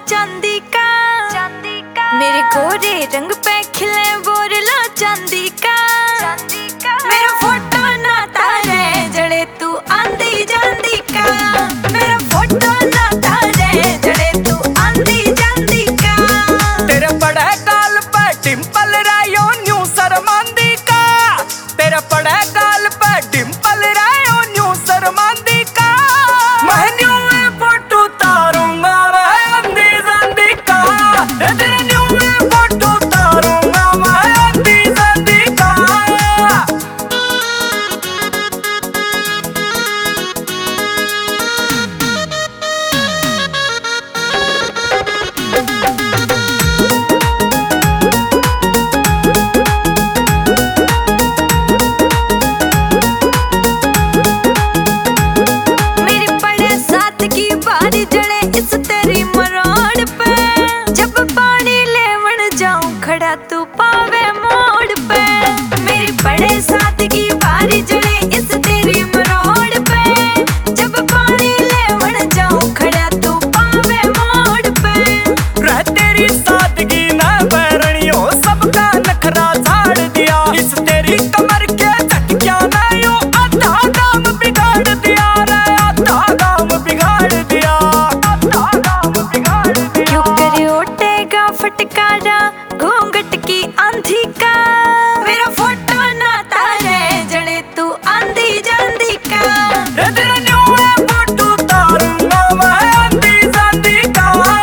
चांदी का मेरे गोरे रंग पे खिले बोरला चांदी का मेरा फोटो ना तारे जड़े तू आंधी जांदी का मेरा फोटो ना तारे जड़े तू आंधी जांदी का तेरे बड़े गाल पे डिंपल रायो न्यू शर्मांदी का तेरे बड़े गाल पे डिंपल रायो न्यू शर्मांदी का मैं न्यू फोटो तारूंगा मैं आंधी जांदी का तेरे न्यू फोटो तारूंगा मैं आंधी जांदी का। बारी जड़े इस तेरी मरोड़ पे जब पानी लेवन जाऊं खड़ा तू पावे मोड़ पे मेरी बड़े सादगी बारी जड़े इस तेरी मरोड़ पे जब पानी लेवन जाऊं खड़ा तू पावे मोड़ पे रह तेरी सादगी ना बैरणियों सबका नखरा झाड़ दिया इस तेरी कमर के झटकिया ना यूं आधा काम बिगाड़ दिया रे आधा काम बिगाड़ दिया। क्यों करे उठेगा फटकारा घूंघट की आंधी का मेरा फोटो ना तारे जड़े तू आंधी जांदी का तेरा न्यू फोटो तारूंगा मैं आंधी जांदी का।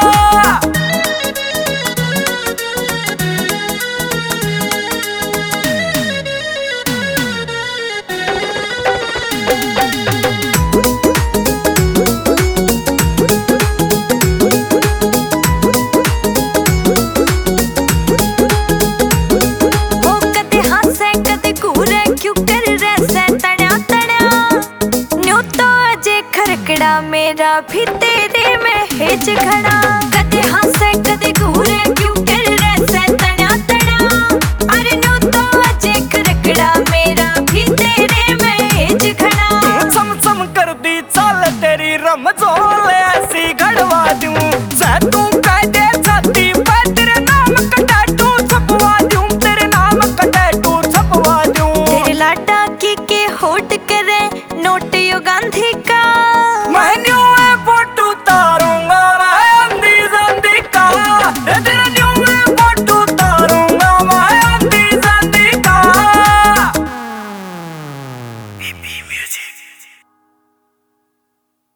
मेरा भी तेरे में हिच खड़ा कदे हंसे कदे घूरे क्यों कर रैसे तड़ा तड़ा अरे न्यू तो अजे खरकड़ा मेरा भी तेरे में हिच खड़ा सम सम कर दी चाल तेरी रमजोल ऐसी घड़वा दूं तू कह दे छाती पे तेरे नाम का टैटू छपवा दूं तेरे नाम का टैटू छपवा दूं तेरे लाडा की के होट करे नोट यो गांधी का मैं न्यू फोटो तारूंगा मैं आंधी जांदी का तेरा न्यू फोटो तारूंगा मैं आंधी जांदी का।